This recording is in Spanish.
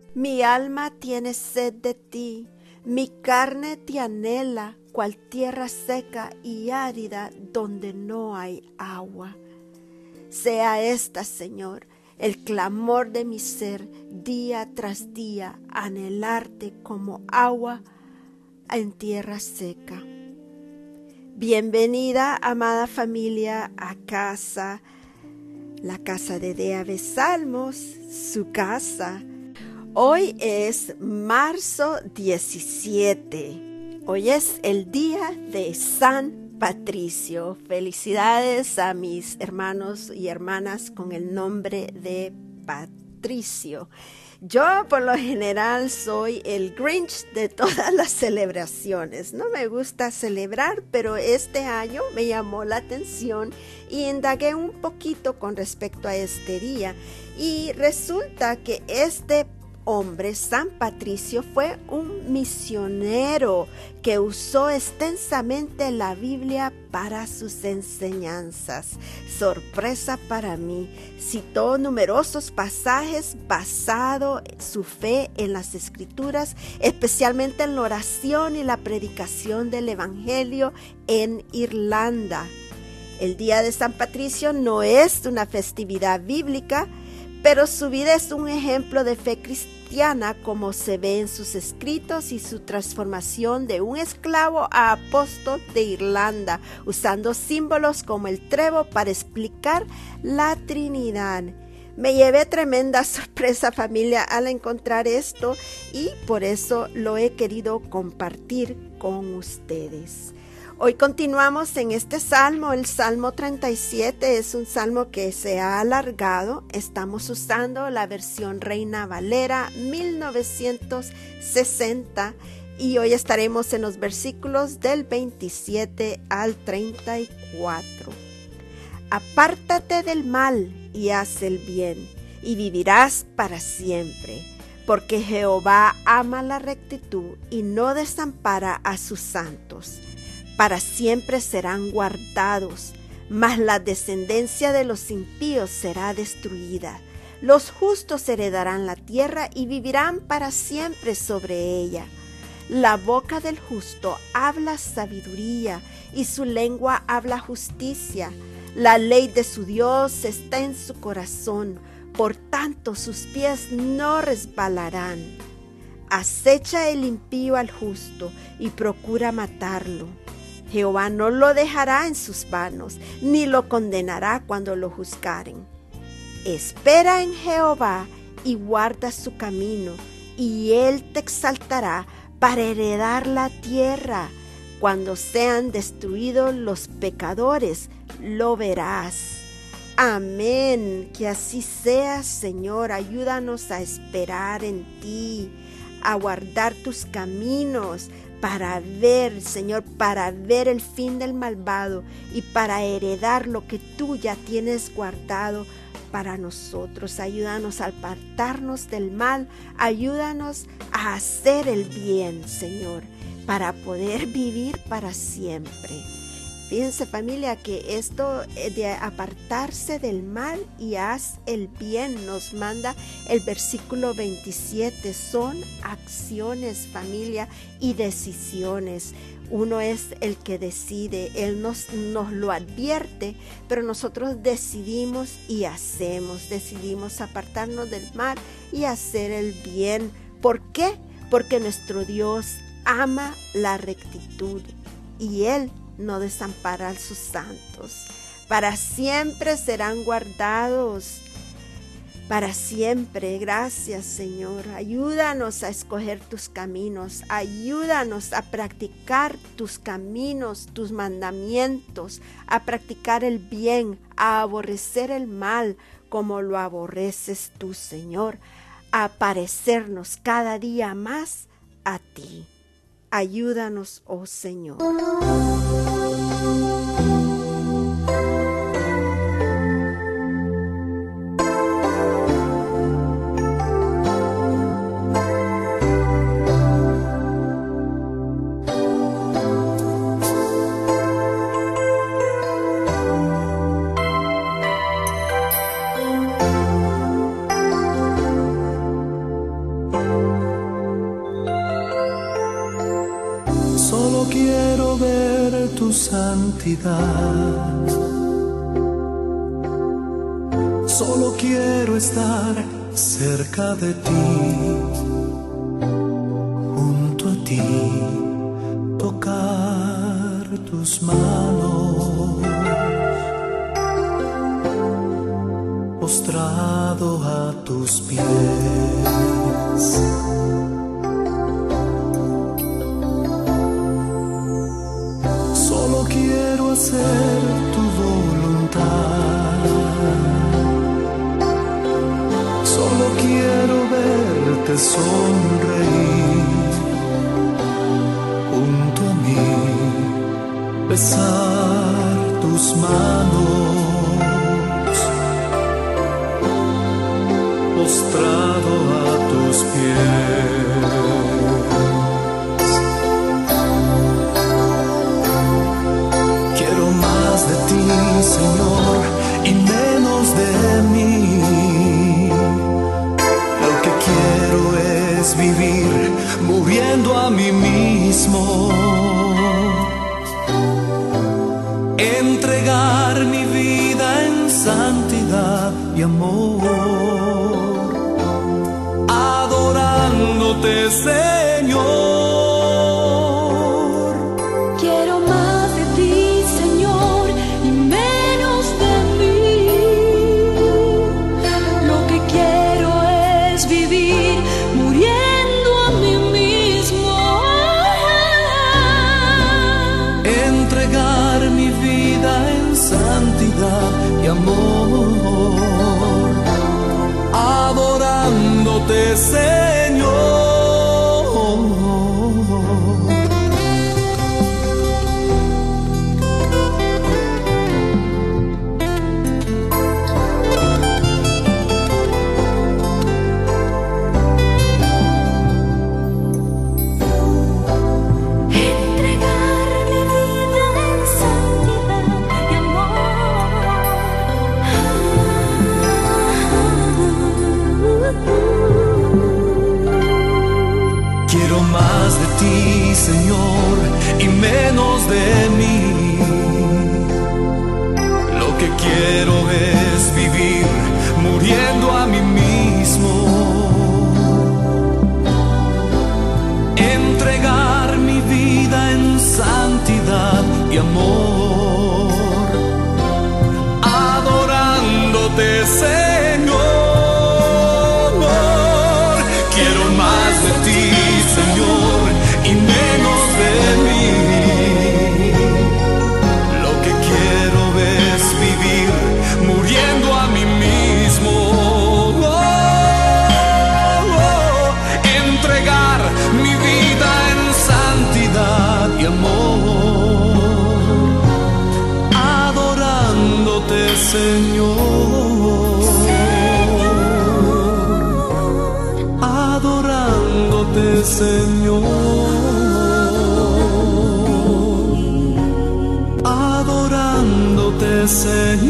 Mi alma tiene sed de ti, mi carne te anhela, cual tierra seca y árida donde no hay agua. Sea esta, Señor, el clamor de mi ser día tras día, anhelarte como agua en tierra seca. Bienvenida, amada familia, a casa, la casa de Dea Salmos, su casa. Hoy es marzo 17. Hoy es el día de San Patricio. Felicidades a mis hermanos y hermanas con el nombre de Patricio. Yo por lo general soy el Grinch de todas las celebraciones. No me gusta celebrar, pero este año me llamó la atención y indagué un poquito con respecto a este día. Y resulta que este hombre, San Patricio, fue un misionero que usó extensamente la Biblia para sus enseñanzas. Sorpresa para mí, citó numerosos pasajes basado su fe en las Escrituras, especialmente en la oración y la predicación del Evangelio en Irlanda. El día de San Patricio no es una festividad bíblica, pero su vida es un ejemplo de fe cristiana, como se ve en sus escritos y su transformación de un esclavo a apóstol de Irlanda, usando símbolos como el trevo para explicar la Trinidad. Me llevé tremenda sorpresa, familia, al encontrar esto, y por eso lo he querido compartir con ustedes. Hoy continuamos en este salmo, el Salmo 37, es un salmo que se ha alargado. Estamos usando la versión Reina Valera 1960 y hoy estaremos en los versículos del 27 al 34. Apártate del mal y haz el bien, y vivirás para siempre, porque Jehová ama la rectitud y no desampara a sus santos. Para siempre serán guardados, mas la descendencia de los impíos será destruida. Los justos heredarán la tierra y vivirán para siempre sobre ella. La boca del justo habla sabiduría y su lengua habla justicia. La ley de su Dios está en su corazón, por tanto sus pies no resbalarán. Acecha el impío al justo y procura matarlo. Jehová no lo dejará en sus manos, ni lo condenará cuando lo juzgaren. Espera en Jehová y guarda su camino, y él te exaltará para heredar la tierra. Cuando sean destruidos los pecadores, lo verás. Amén. Que así sea, Señor. Ayúdanos a esperar en ti, a guardar tus caminos, para ver, Señor, para ver el fin del malvado y para heredar lo que tú ya tienes guardado para nosotros. Ayúdanos a apartarnos del mal, ayúdanos a hacer el bien, Señor, para poder vivir para siempre. Fíjense, familia, que esto de apartarse del mal y haz el bien nos manda el versículo 27. Son acciones, familia, y decisiones. Uno es el que decide, Él nos lo advierte, pero nosotros decidimos y hacemos. Decidimos apartarnos del mal y hacer el bien. ¿Por qué? Porque nuestro Dios ama la rectitud y Él no desampara a sus santos. Para siempre serán guardados. Para siempre. Gracias, Señor. Ayúdanos a escoger tus caminos. Ayúdanos a practicar tus caminos, tus mandamientos, a practicar el bien, a aborrecer el mal como lo aborreces tú, Señor. A parecernos cada día más a ti. Ayúdanos, oh Señor. tu santidad. Solo quiero estar cerca de ti, junto a ti, tocar tus manos, postrado a tus pies. Solo quiero hacer tu voluntad. Solo quiero verte sonreír junto a mí, besar tus manos, postrado a tus pies. Quiero más de ti, Señor, y menos de mí. Lo que quiero es vivir muriendo a mí mismo, entregar mi vida en santidad y amor, adorándote, Señor. Quiero más de ti, Señor, y menos de mí. Lo que quiero es vivir muriendo a mí mismo, entregar mi vida en santidad y amor, adorándote, Señor. Quiero más de ti, Señor, y menos de mí. Lo que quiero es vivir muriendo a mí mismo, entregar mi vida en santidad y amor, adorándote, Señor. Quiero más de ti, Señor, y menos de mí. Lo que quiero es vivir muriendo a mí mismo, entregar mi vida en santidad y amor, adorándote, Señor, adorándote, Señor, adorándote, Señor.